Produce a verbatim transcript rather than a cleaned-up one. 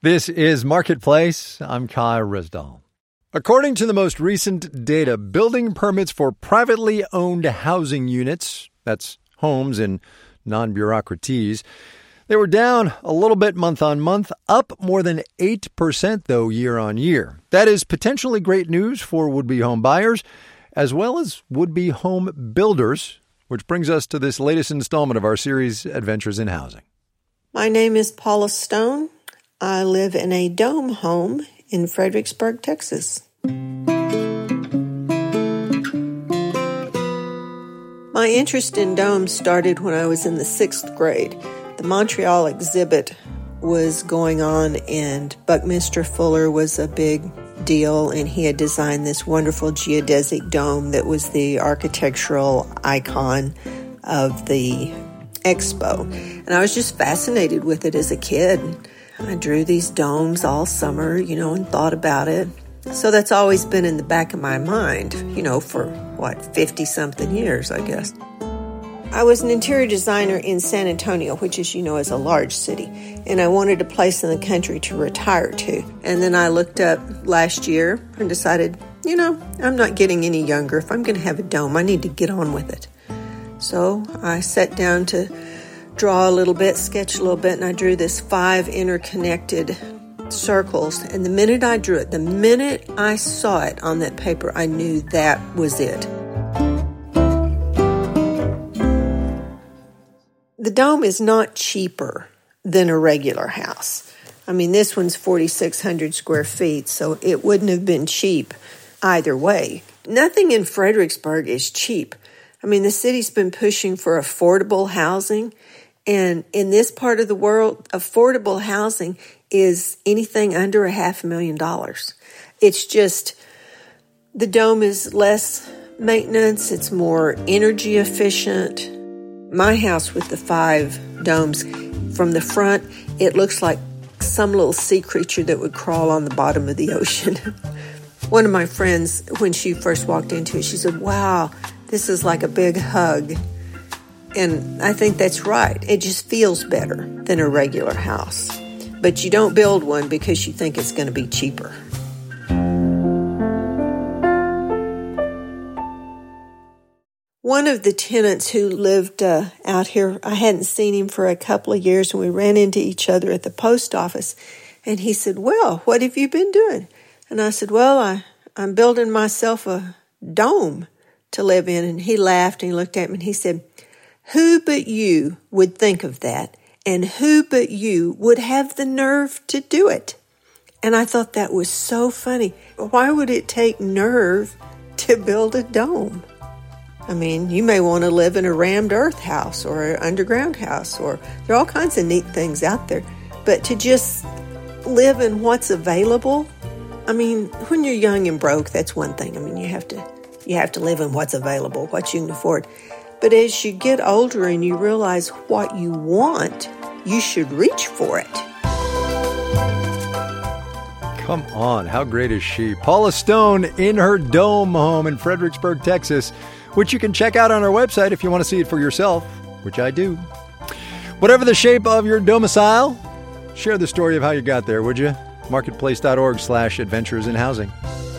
This is Marketplace. I'm Kai Risdall. According to the most recent data, building permits for privately owned housing units, that's homes in non-bureaucraties, they were down a little bit month on month, up more than eight percent, though, year on year. That is potentially great news for would-be home buyers, as well as would-be home builders, which brings us to this latest installment of our series, Adventures in Housing. My name is Paula Stone. I live in a dome home in Fredericksburg, Texas. My interest in domes started when I was in the sixth grade. The Montreal exhibit was going on, and Buckminster Fuller was a big deal, and he had designed this wonderful geodesic dome that was the architectural icon of the expo. And I was just fascinated with it as a kid. I drew these domes all summer, you know, and thought about it. So that's always been in the back of my mind, you know, for, what, fifty-something years, I guess. I was an interior designer in San Antonio, which, as you know, is a large city, and I wanted a place in the country to retire to. And then I looked up last year and decided, you know, I'm not getting any younger. If I'm going to have a dome, I need to get on with it. So I sat down to draw a little bit, sketch a little bit, and I drew this five interconnected circles. And the minute I drew it, the minute I saw it on that paper, I knew that was it. The dome is not cheaper than a regular house. I mean, this one's forty-six hundred square feet, so it wouldn't have been cheap either way. Nothing in Fredericksburg is cheap. I mean, the city's been pushing for affordable housing, and in this part of the world, affordable housing is anything under a half a million dollars. It's just, the dome is less maintenance, it's more energy efficient. My house with the five domes, from the front, it looks like some little sea creature that would crawl on the bottom of the ocean. One of my friends, when she first walked into it, she said, wow, this is like a big hug. And I think that's right. It just feels better than a regular house. But you don't build one because you think it's going to be cheaper. One of the tenants who lived uh, out here, I hadn't seen him for a couple of years, and we ran into each other at the post office. And he said, well, what have you been doing? And I said, well, I, I'm building myself a dome to live in. And he laughed and he looked at me and he said, who but you would think of that? And who but you would have the nerve to do it? And I thought that was so funny. Why would it take nerve to build a dome? I mean, you may want to live in a rammed earth house or an underground house, or there are all kinds of neat things out there. But to just live in what's available, I mean, when you're young and broke, that's one thing. I mean, you have to you have to live in what's available, what you can afford. But as you get older and you realize what you want, you should reach for it. Come on, how great is she? Paula Stone in her dome home in Fredericksburg, Texas, which you can check out on our website if you want to see it for yourself, which I do. Whatever the shape of your domicile, share the story of how you got there, would you? Marketplace.org slash adventures in housing.